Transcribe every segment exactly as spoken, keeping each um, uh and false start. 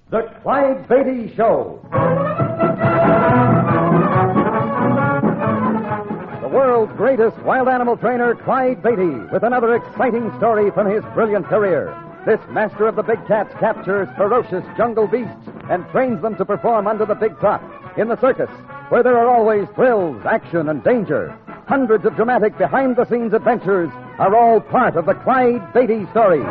The Clyde Beatty Show. The world's greatest wild animal trainer, Clyde Beatty, with another exciting story from his brilliant career. This master of the big cats captures ferocious jungle beasts and trains them to perform under the big truck in the circus, where there are always thrills, action, and danger. Hundreds of dramatic behind-the-scenes adventures are all part of the Clyde Beatty story.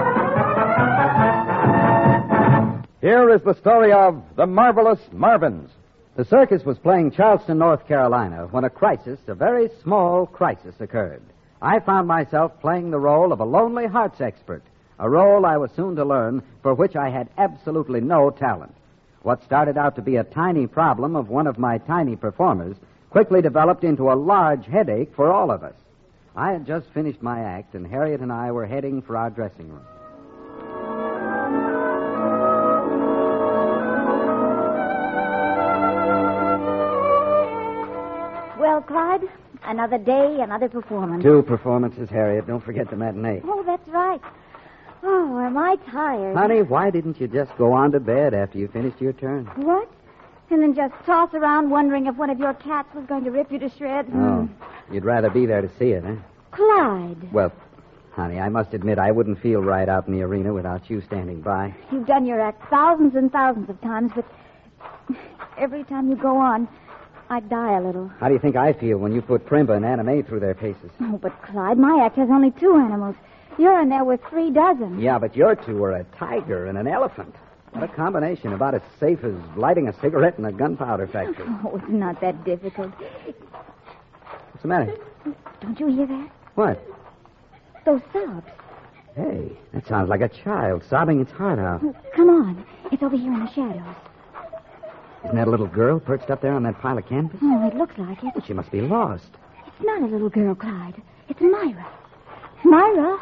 Here is the story of The Marvelous Marvins. The circus was playing Charleston, North Carolina, when a crisis, a very small crisis, occurred. I found myself playing the role of a lonely hearts expert, a role I was soon to learn for which I had absolutely no talent. What started out to be a tiny problem of one of my tiny performers quickly developed into a large headache for all of us. I had just finished my act, and Harriet and I were heading for our dressing room. Well, Clyde, another day, another performance. Two performances, Harriet. Don't forget the matinee. Oh, that's right. Oh, am I tired? Honey, why didn't you just go on to bed after you finished your turn? What? And then just toss around wondering if one of your cats was going to rip you to shreds? Oh, you'd rather be there to see it, huh? Clyde. Well, honey, I must admit I wouldn't feel right out in the arena without you standing by. You've done your act thousands and thousands of times, but every time you go on, I die a little. How do you think I feel when you put Primba and Anna Mae through their paces? Oh, but Clyde, my act has only two animals. You're in there with three dozen. Yeah, but your two are a tiger and an elephant. What a combination, about as safe as lighting a cigarette in a gunpowder factory. Oh, it's not that difficult. What's the matter? Don't you hear that? What? Those sobs. Hey, that sounds like a child sobbing its heart out. Oh, come on. It's over here in the shadows. Isn't that a little girl perched up there on that pile of canvas? Oh, it looks like it. Well, she must be lost. It's not a little girl, Clyde. It's Myra. Myra?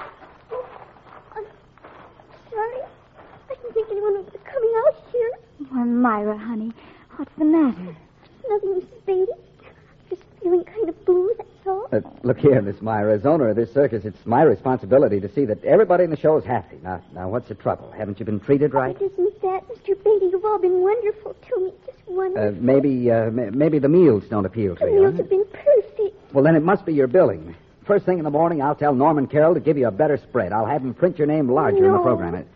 I'm sorry. I didn't think anyone was coming out here. Oh, Myra, honey, what's the matter? Nothing, Missus Beatty. Just feeling kind of blue, that's all. Uh, look here, Miss Myra. As owner of this circus, it's my responsibility to see that everybody in the show is happy. Now, now, what's the trouble? Haven't you been treated right? It isn't that, Mister Beatty. You've all been wonderful to me. Just wonderful. Uh, maybe, uh, m- maybe the meals don't appeal to the you. meals huh? have been perfect. Well, then it must be your billing. First thing in the morning, I'll tell Norman Carroll to give you a better spread. I'll have him print your name larger no. in the program. It...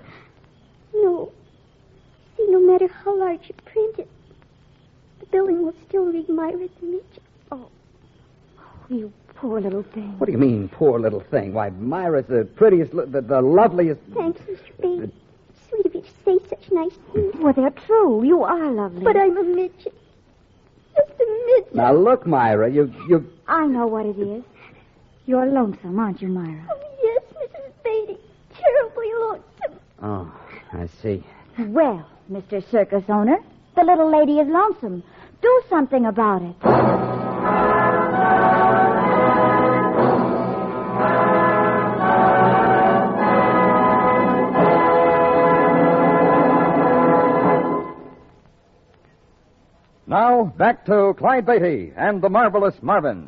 No. See, no matter how large you print it, the billing will still read Myra the midget. Oh. Oh, you poor little thing. What do you mean, poor little thing? Why, Myra's the prettiest, li- the, the loveliest... Thanks, Mister Beatty. Sweet of you to say such nice things. Well, they're true. You are lovely. But I'm a midget. Just a midget. Now, look, Myra, you... you... I know what it is. You're lonesome, aren't you, Myra? Oh, yes, Missus Beatty. Terribly lonesome. Oh, I see. Well, Mister Circus Owner, the little lady is lonesome. Do something about it. Now, back to Clyde Beatty and the Marvelous Marvins.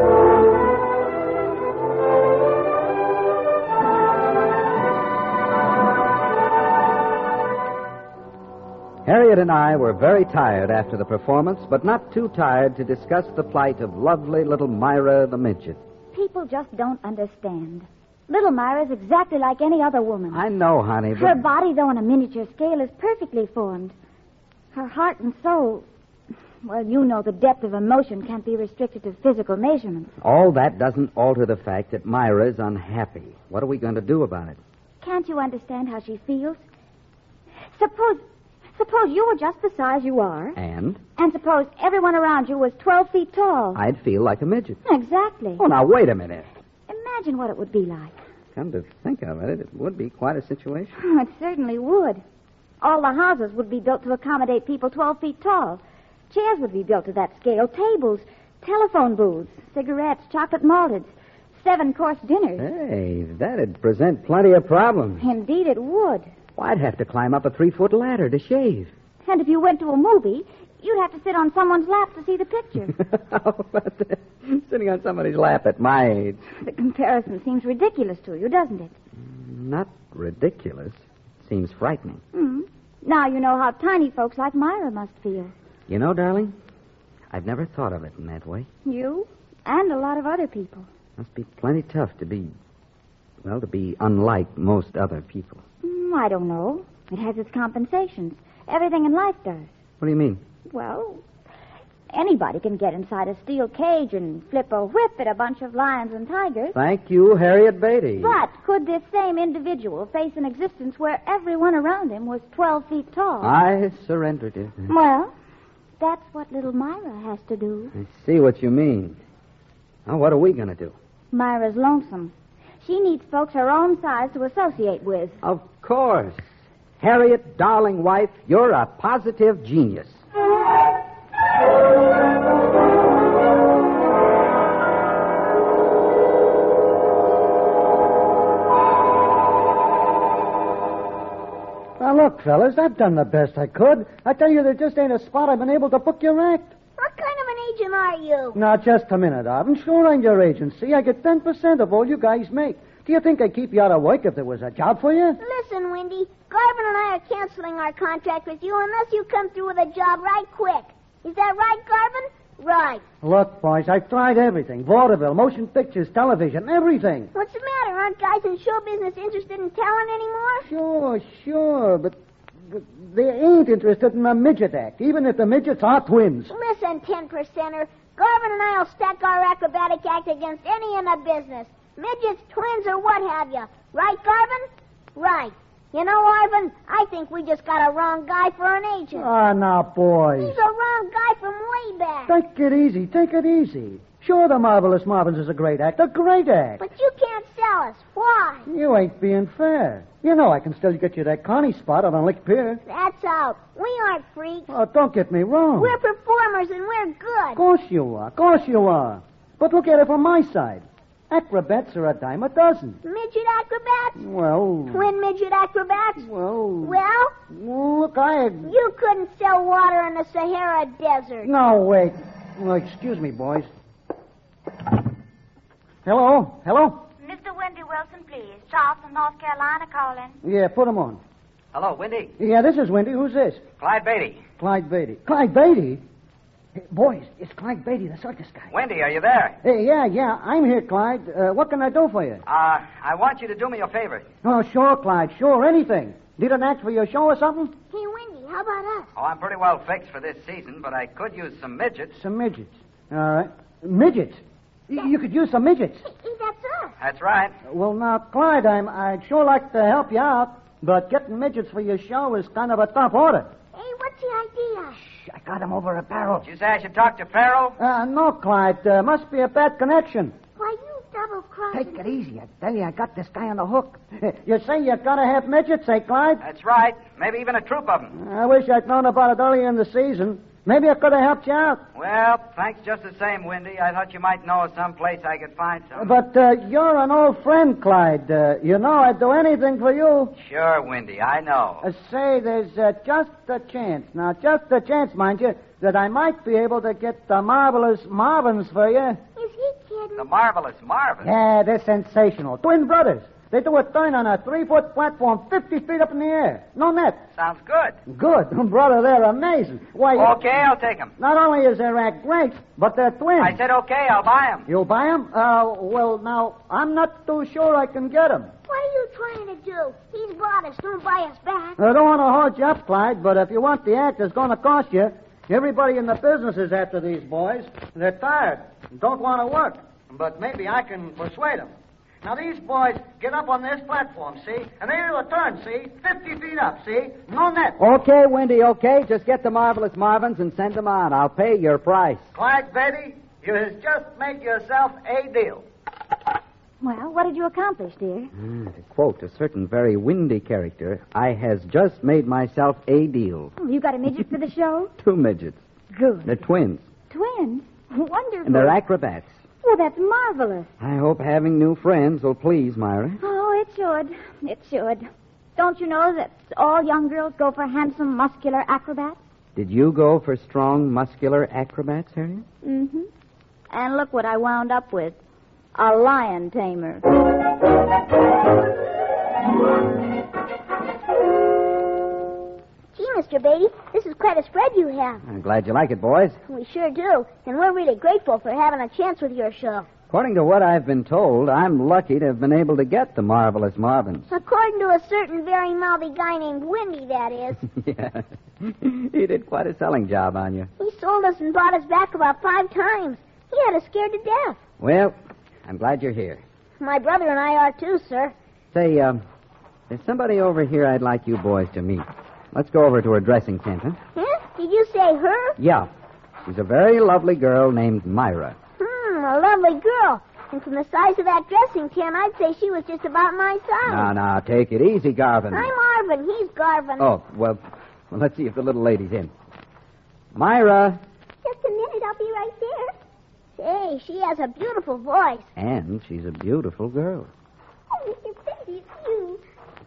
Harriet and I were very tired after the performance, but not too tired to discuss the plight of lovely little Myra the midget. People just don't understand. Little Myra's exactly like any other woman. I know, honey, but... Her body, though on a miniature scale, is perfectly formed. Her heart and soul... Well, you know the depth of emotion can't be restricted to physical measurements. All that doesn't alter the fact that Myra is unhappy. What are we going to do about it? Can't you understand how she feels? Suppose... Suppose you were just the size you are. And? And suppose everyone around you was twelve feet tall. I'd feel like a midget. Exactly. Oh, now, wait a minute. Imagine what it would be like. Come to think of it, it would be quite a situation. Oh, it certainly would. All the houses would be built to accommodate people twelve feet tall. Chairs would be built to that scale. Tables, telephone booths, cigarettes, chocolate malteds, seven-course dinners. Hey, that'd present plenty of problems. Indeed it would. Well, I'd have to climb up a three-foot ladder to shave. And if you went to a movie, you'd have to sit on someone's lap to see the picture. How about that? Sitting on somebody's lap at my age. The comparison seems ridiculous to you, doesn't it? Not ridiculous. Seems frightening. Mm. Now you know how tiny folks like Myra must feel. You know, darling, I've never thought of it in that way. You and a lot of other people. Must be plenty tough to be, well, to be unlike most other people. Mm, I don't know. It has its compensations. Everything in life does. What do you mean? Well, anybody can get inside a steel cage and flip a whip at a bunch of lions and tigers. Thank you, Harriet Beatty. But could this same individual face an existence where everyone around him was twelve feet tall? I surrendered it. Well, that's what little Myra has to do. I see what you mean. Now, what are we going to do? Myra's lonesome. She needs folks her own size to associate with. Of course. Harriet, darling wife, you're a positive genius. Now, look, fellas, I've done the best I could. I tell you, there just ain't a spot I've been able to book your act. What kind of an agent are you? Now, just a minute, Arvin. Sure, I'm your agency. I get ten percent of all you guys make. Do you think I'd keep you out of work if there was a job for you? Listen, Wendy, Garvin and I are canceling our contract with you unless you come through with a job right quick. Is that right, Garvin? Right. Look, boys, I've tried everything. Vaudeville, motion pictures, television, everything. What's the matter? Aren't guys in show business interested in talent anymore? Sure, sure, but, but they ain't interested in a midget act, even if the midgets are twins. Listen, ten percenter. Garvin and I'll stack our acrobatic act against any in the business. Midgets, twins, or what have you. Right, Garvin? Right. You know, Arvin, I think we just got a wrong guy for an agent. Ah, now, boys. He's a wrong guy from way back. Take it easy, take it easy. Sure, the Marvelous Marvins is a great act, a great act. But you can't sell us. Why? You ain't being fair. You know I can still get you that Connie spot out on Lick Pier. That's out. We aren't freaks. Oh, don't get me wrong. We're performers and we're Of good. course you are, of course you are. But look at it from my side. Acrobats are a dime a dozen. Midget acrobats? Well... Twin midget acrobats? Well... Well, Look, I... you couldn't sell water in the Sahara Desert. No, wait. Well, excuse me, boys. Hello? Hello? Mister Wendy Wilson, please. Charleston, North Carolina, calling. Yeah, put him on. Hello, Wendy. Yeah, this is Wendy. Who's this? Clyde Beatty. Clyde Beatty. Clyde Beatty? Hey, boys, it's Clyde Beatty, the circus guy. Wendy, are you there? Hey, yeah, yeah, I'm here, Clyde. Uh, what can I do for you? Uh, I want you to do me a favor. Oh, sure, Clyde, sure, anything. Need an act for your show or something? Hey, Wendy, how about us? Oh, I'm pretty well fixed for this season, but I could use some midgets. Some midgets. All right. Midgets? Y- You could use some midgets. Hey, that's us. That's right. Well, now, Clyde, I'm, I'd sure like to help you out, but getting midgets for your show is kind of a tough order. Hey, what's the idea? Shh, I got him over a barrel. Did you say I should talk to Farrell? Uh, no, Clyde, uh, must be a bad connection. Why, you double-crossing. Take it easy. I tell you, I got this guy on the hook. You say you gotta have midgets, eh, Clyde? That's right. Maybe even a troop of them. I wish I'd known about it earlier in the season. Maybe I could have helped you out. Well, thanks just the same, Wendy. I thought you might know of some place I could find some. But uh, you're an old friend, Clyde. Uh, you know I'd do anything for you. Sure, Wendy, I know. Uh, say, there's uh, just a chance. Now, just a chance, mind you, that I might be able to get the Marvelous Marvins for you. Is he kidding? The Marvelous Marvin. Yeah, they're sensational. Twin brothers. They do a turn on a three-foot platform fifty feet up in the air. No net. Sounds good. Good. Brother, they're amazing. Why, Okay, I'll take them. not only is their act great, but they're twins. I said okay, I'll buy them. You'll buy them? Uh, well, now, I'm not too sure I can get them. What are you trying to do? He's bought us. Don't buy us back. I don't want to hold you up, Clyde, but if you want the act, it's going to cost you. Everybody in the business is after these boys. They're tired and don't want to work. But maybe I can persuade them. Now, these boys get up on this platform, see? And they do a turn, see? Fifty feet up, see? No net. Okay, Wendy, okay. Just get the Marvelous Marvins and send them on. I'll pay your price. Clyde, baby, you has just make yourself a deal. Well, what did you accomplish, dear? Mm, to quote a certain very windy character, I has just made myself a deal. Oh, you got a midget for the show? Two midgets. Good. They're twins, Twins? Wonderful. and they're acrobats. Well, that's marvelous. I hope having new friends will please Myra. Oh, it should. It should. Don't you know that all young girls go for handsome, muscular acrobats? Did you go for strong, muscular acrobats, Harriet? Mm-hmm. And look what I wound up with. A lion tamer. Gee, Mister Beatty. This is quite a spread you have. I'm glad you like it, boys. We sure do. And we're really grateful for having a chance with your show. According to what I've been told, I'm lucky to have been able to get the Marvelous Marvins. According to a certain very mouthy guy named Windy, that is. Yeah. He did quite a selling job on you. He sold us and bought us back about five times. He had us scared to death. Well, I'm glad you're here. My brother and I are too, sir. Say, um, there's somebody over here I'd like you boys to meet. Let's go over to her dressing tent, huh? Huh? Did you say her? Yeah. She's a very lovely girl named Myra. Hmm, a lovely girl. And from the size of that dressing tent, I'd say she was just about my size. Now, now, take it easy, Garvin. I'm Arvin. He's Garvin. Oh, well, well, let's see if the little lady's in. Myra. Just a minute. I'll be right there. Say, she has a beautiful voice. And she's a beautiful girl. Oh, Mister Beatty, it's you.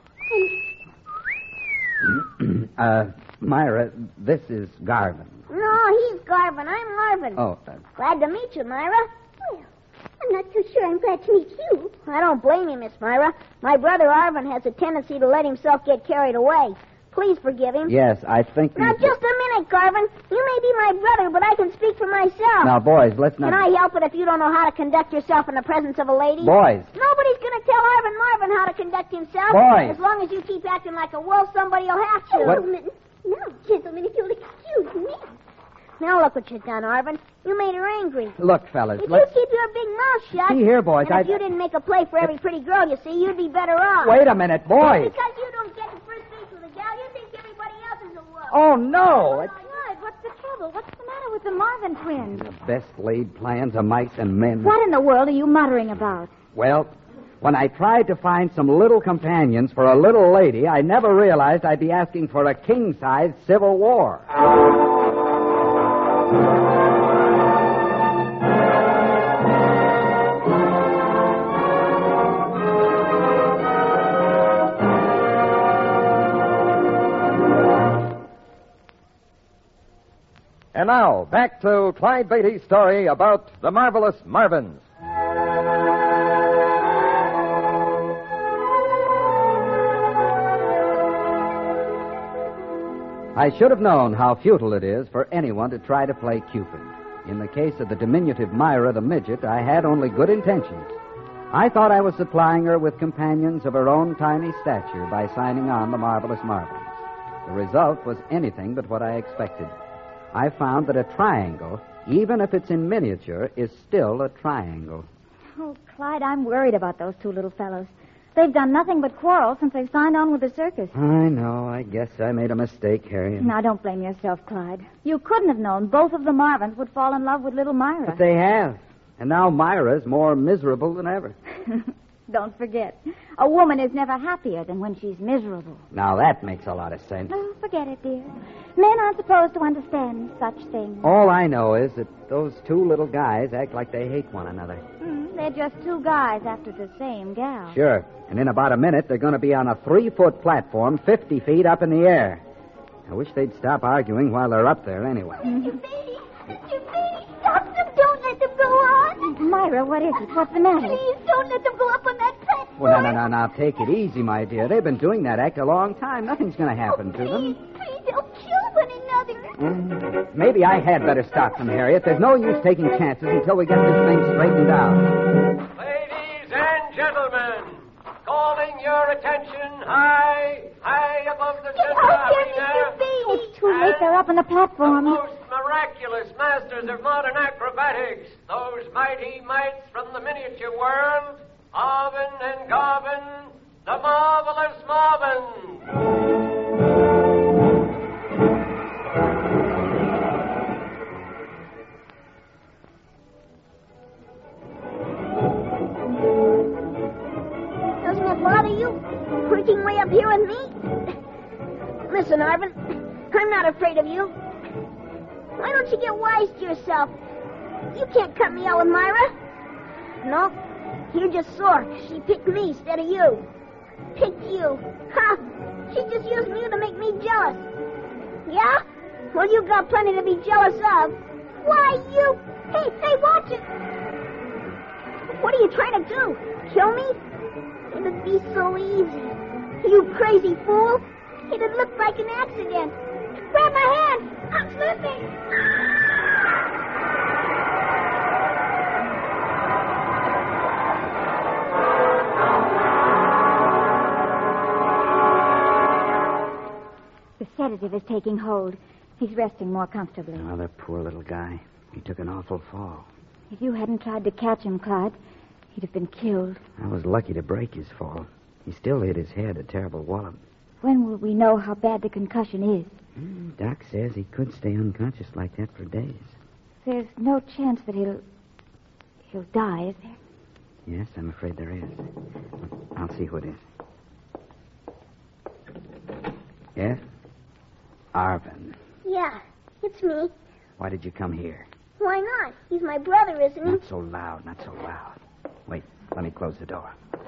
uh, Myra, this is Garvin. No, he's Garvin. I'm Marvin. Oh, uh, Glad to meet you, Myra. Well, I'm not so sure I'm glad to meet you. I don't blame you, Miss Myra. My brother Arvin has a tendency to let himself get carried away. Please forgive him. yes, I think... Now, you- just a minute, Garvin. You may be my brother, but I can speak for myself. Now, boys, let's not... Can I help it if you don't know how to conduct yourself in the presence of a lady? Boys. Nobody's going to tell Arvin Marvin how to conduct himself. Boys. As long as you keep acting like a wolf, somebody will have to. What? Gentlemen. No, gentlemen, if you'll excuse me. Now look what you've done, Arvin. You made her angry. Look, fellas, If let's... you keep your big mouth shut... See here, boys, and if I- you didn't make a play for every pretty girl you see, you'd be better off. Wait a minute, boys. Because you don't get to first base with a gal, you think everybody else is a wolf. Oh, no. It's Clyde, what's the trouble? What's the matter with the Marvin twins? the best laid plans of mice and men. What in the world are you muttering about? Well, when I tried to find some little companions for a little lady, I never realized I'd be asking for a king-size civil war. And now, back to Clyde Beatty's story about the Marvelous Marvins. I should have known how futile it is for anyone to try to play Cupid. In the case of the diminutive Myra the midget, I had only good intentions. I thought I was supplying her with companions of her own tiny stature by signing on the Marvelous Marvins. The result was anything but what I expected. I found that a triangle, even if it's in miniature, is still a triangle. Oh, Clyde, I'm worried about those two little fellows. They've done nothing but quarrel since they signed on with the circus. I know. I guess I made a mistake, Harriet. Now, don't blame yourself, Clyde. You couldn't have known both of the Marvins would fall in love with little Myra. But they have. And now Myra's more miserable than ever. Don't forget, a woman is never happier than when she's miserable. Now that makes a lot of sense. Oh, forget it, dear. Men aren't supposed to understand such things. All I know is that those two little guys act like they hate one another. Hmm, they're just two guys after the same gal. Sure. And in about a minute, they're going to be on a three-foot platform fifty feet up in the air. I wish they'd stop arguing while they're up there anyway. Mister Beatty! Mister Beatty! Stop them! Don't let them go on! Myra, what is it? What's the matter? Please don't let them go up on that platform! Well, no, no, no, now, take it easy, my dear. They've been doing that act a long time. Nothing's going to happen to them. Please, please, they'll kill one another. Mm, maybe I had better stop them, Harriet. There's no use taking chances until we get this thing straightened out. Ladies and gentlemen, calling your attention high, high above the Get center out here, arena. Mister Beatty! It's too late. They're up on the platform. Most miraculous masters of modern acrobatics, those mighty mites from the miniature world, Arvin and Garvin, the Marvelous Marvins. Doesn't it bother you? Working way up here with me? Listen, Arvin, I'm not afraid of you. Why don't you get wise to yourself? You can't cut me out with Myra. No, you're just sore. She picked me instead of you. Picked you. Ha! She just used you to make me jealous. Yeah? Well, you got plenty to be jealous of. Why, you... Hey, hey, watch it! What are you trying to do? Kill me? It'd be so easy. You crazy fool. It'd look like an accident. Grab my hand! I'm slipping! The sedative is taking hold. He's resting more comfortably. Oh, that poor little guy. He took an awful fall. If you hadn't tried to catch him, Clyde, he'd have been killed. I was lucky to break his fall. He still hit his head a terrible wallop. When will we know how bad the concussion is? Mm, Doc says he could stay unconscious like that for days. There's no chance that he'll... he'll die, is there? Yes, I'm afraid there is. I'll see who it is. Yes? Arvin. Yeah, it's me. Why did you come here? Why not? He's my brother, isn't he? Not so loud, not so loud. Wait, let me close the door.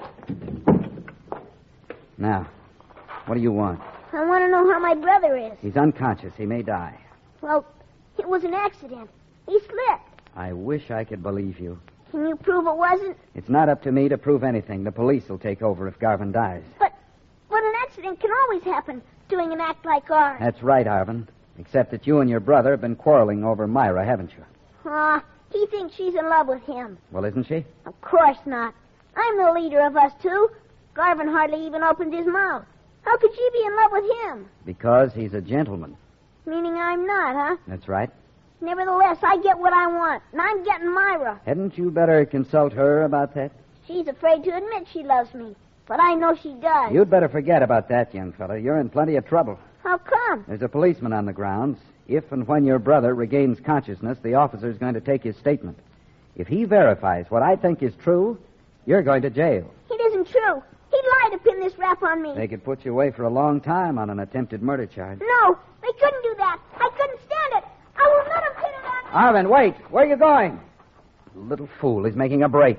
Now, what do you want? I want to know how my brother is. He's unconscious. He may die. Well, it was an accident. He slipped. I wish I could believe you. Can you prove it wasn't? It's not up to me to prove anything. The police will take over if Garvin dies. But, but an accident can always happen, doing an act like ours. That's right, Arvin. Except that you and your brother have been quarreling over Myra, haven't you? Ah, uh, he thinks she's in love with him. Well, isn't she? Of course not. I'm the leader of us two. Garvin hardly even opens his mouth. How could she be in love with him? Because he's a gentleman. Meaning I'm not, huh? That's right. Nevertheless, I get what I want, and I'm getting Myra. Hadn't you better consult her about that? She's afraid to admit she loves me, but I know she does. You'd better forget about that, young fella. You're in plenty of trouble. How come? There's a policeman on the grounds. If and when your brother regains consciousness, the officer's going to take his statement. If he verifies what I think is true, you're going to jail. It isn't true. He lied to pin this rap on me. They could put you away for a long time on an attempted murder charge. No, they couldn't do that. I couldn't stand it. I will let him pin it on me. Arvin, wait. Where are you going? Little fool. He's making a break.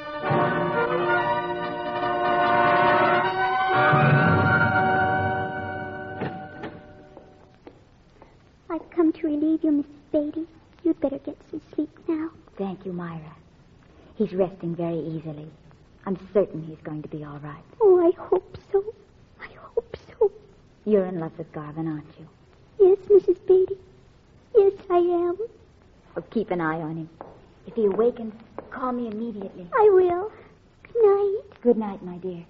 I've come to relieve you, Missus Beatty. You'd better get some sleep now. Thank you, Myra. He's resting very easily. I'm certain he's going to be all right. Oh, I hope so. I hope so. You're in love with Garvin, aren't you? Yes, Missus Beatty. Yes, I am. Well, keep an eye on him. If he awakens, call me immediately. I will. Good night. Good night, my dear.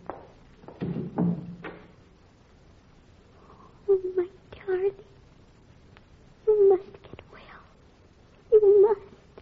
Oh, my darling. You must get well. You must.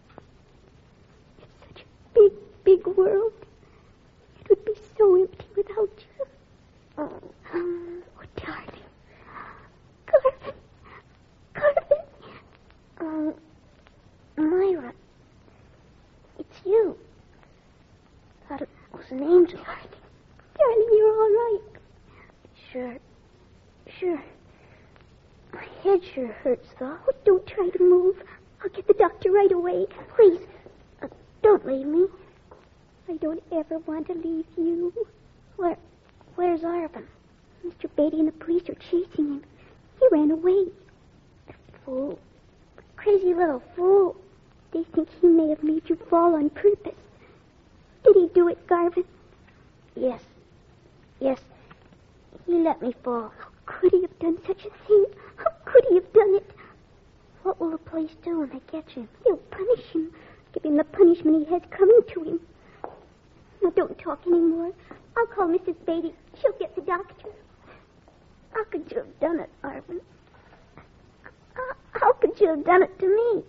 It's such a big, big world. It would be so empty without you. Oh, oh darling. Garvin. Garvin. Um, Myra. It's you. Thought it was an angel. Darling. Darling, you're all right. Sure. Sure. My head sure hurts, though. Oh, don't try to move. I'll get the doctor right away. Please, uh, don't leave me. I don't ever want to leave you. Where, where's Arvin? Mister Beatty and the police are chasing him. He ran away. The fool. The crazy little fool. They think he may have made you fall on purpose. Did he do it, Garvin? Yes. Yes. He let me fall. How could he have done such a thing? How could he have done it? What will the police do when they catch him? They'll punish him. Give him the punishment he has coming to him. Now, don't talk anymore. I'll call Missus Beatty. She'll get the doctor. How could you have done it, Arvin? How, how could you have done it to me?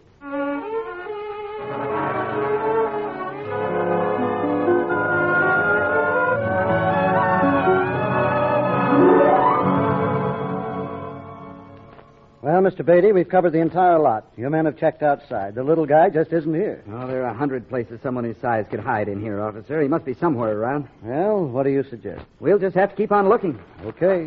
Well, Mister Beatty, we've covered the entire lot. Your men have checked outside. The little guy just isn't here. Oh, there are a hundred places someone his size could hide in here, officer. He must be somewhere around. Well, what do you suggest? We'll just have to keep on looking. Okay.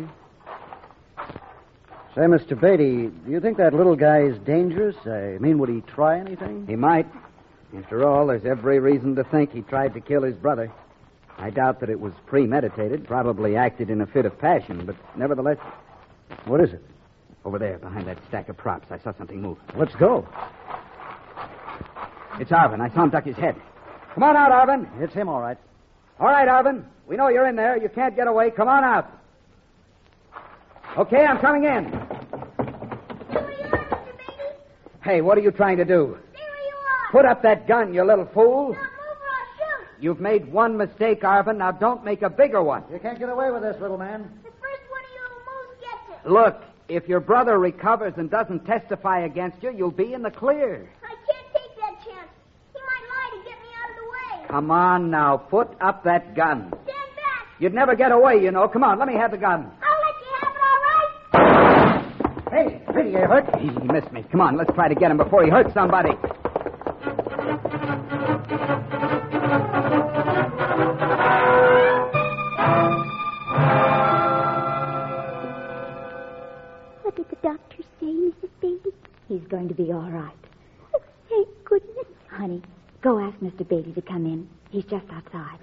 Say, Mister Beatty, do you think that little guy is dangerous? I mean, would he try anything? He might. After all, there's every reason to think he tried to kill his brother. I doubt that it was premeditated, probably acted in a fit of passion, but nevertheless... What is it? Over there, behind that stack of props, I saw something move. Let's go. It's Arvin. I saw him duck his head. Come on out, Arvin. It's him, all right. All right, Arvin. We know you're in there. You can't get away. Come on out. Okay, I'm coming in. Here we Hey, what are you trying to do? Stay where you are. Put up that gun, you little fool. Now move or I'll shoot. You've made one mistake, Arvin. Now don't make a bigger one. You can't get away with this, little man. The first one of you moves gets it. Look, if your brother recovers and doesn't testify against you, you'll be in the clear. I can't take that chance. He might lie to get me out of the way. Come on now, put up that gun. Stand back. You'd never get away, you know. Come on, let me have the gun. I'll let you have it, all right? Hey, Petey, you hurt? He, he missed me. Come on, let's try to get him before he hurts somebody. What did the doctor say, Missus Beatty? He's going to be all right. Oh, thank goodness. Honey, go ask Mister Beatty to come in. He's just outside.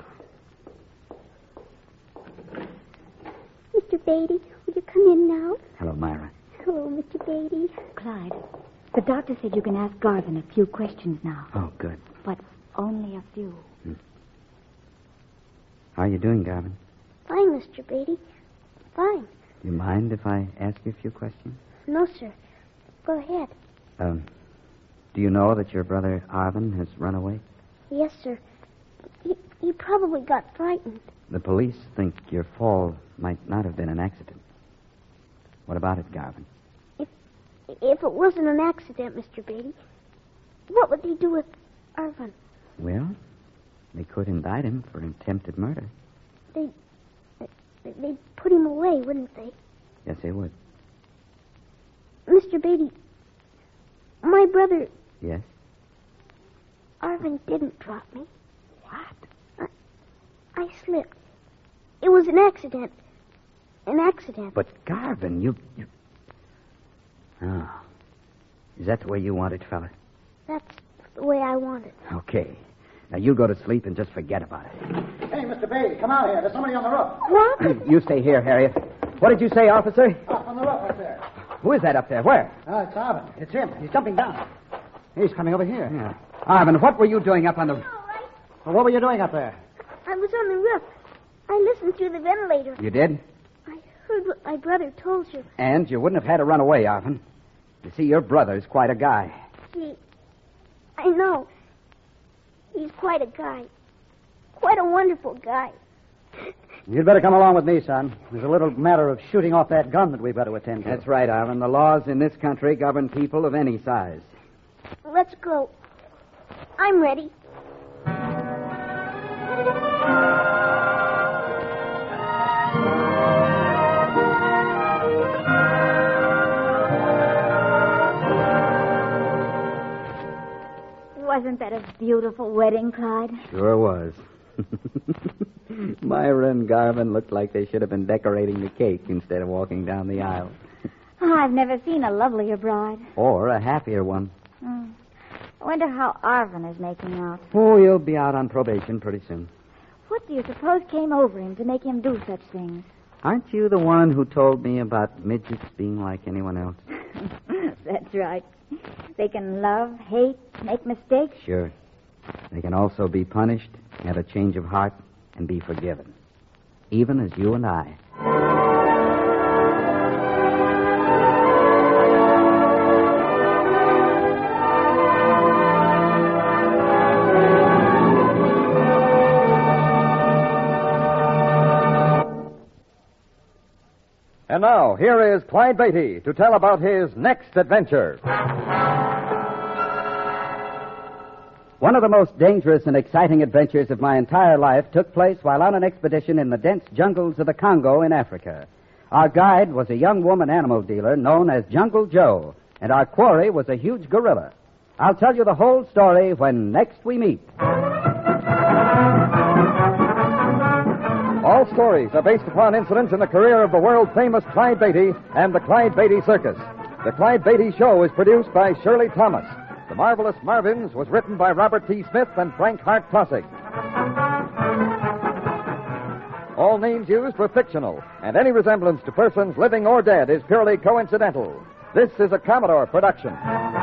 Mister Beatty, will you come in now? Hello, Myra. Hello, Mister Beatty. Clyde, the doctor said you can ask Garvin a few questions now, Oh, good. but only a few. How are you doing, Garvin? Fine, Mister Beatty. Fine. Do you mind if I ask you a few questions? No, sir. Go ahead. Um, do you know that your brother Arvin has run away? Yes, sir. He, he probably got frightened. The police think your fall might not have been an accident. What about it, Garvin? If if it wasn't an accident, Mister Beatty, what would they do with Arvin? Well, they could indict him for attempted murder. They'd, they'd put him away, wouldn't they? Yes, they would. Mister Beatty, my brother, Yes? Arvin, didn't drop me. What? I slipped. It was an accident. An accident. But, Garvin, you... you... Oh. Is that the way you want it, fella? That's the way I want it. Okay. Now, you go to sleep and just forget about it. Hey, Mister Beatty, come out here. There's somebody on the roof. What? You stay here, Harriet. What did you say, officer? Up on the roof up there. Who is that up there? Where? Oh, it's Arvin. It's him. He's jumping down. He's coming over here. Yeah. Arvin, what were you doing up on the... All right. Well, what were you doing up there? I was on the roof. I listened through the ventilator. You did? I heard what my brother told you. And you wouldn't have had to run away, Arvin. You see, your brother's quite a guy. He... I know. He's quite a guy. Quite a wonderful guy. You'd better come along with me, son. There's a little matter of shooting off that gun that we've got to attend to. That's right, Arvin. The laws in this country govern people of any size. Let's go. I'm ready. Wasn't that a beautiful wedding, Clyde? Sure was. Myra and Garvin looked like they should have been decorating the cake instead of walking down the aisle. Oh, I've never seen a lovelier bride. Or a happier one. Hmm. I wonder how Arvin is making out. Oh, he'll be out on probation pretty soon. What do you suppose came over him to make him do such things? Aren't you the one who told me about midgets being like anyone else? That's right. They can love, hate, make mistakes. Sure. They can also be punished, have a change of heart, and be forgiven. Even as you and I. And now, here is Clyde Beatty to tell about his next adventure. One of the most dangerous and exciting adventures of my entire life took place while on an expedition in the dense jungles of the Congo in Africa. Our guide was a young woman animal dealer known as Jungle Joe, and our quarry was a huge gorilla. I'll tell you the whole story when next we meet. All stories are based upon incidents in the career of the world-famous Clyde Beatty and the Clyde Beatty Circus. The Clyde Beatty Show is produced by Shirley Thomas. The Marvelous Marvins was written by Robert T. Smith and Frank Hart Klossig. All names used were fictional, and any resemblance to persons living or dead is purely coincidental. This is a Commodore production.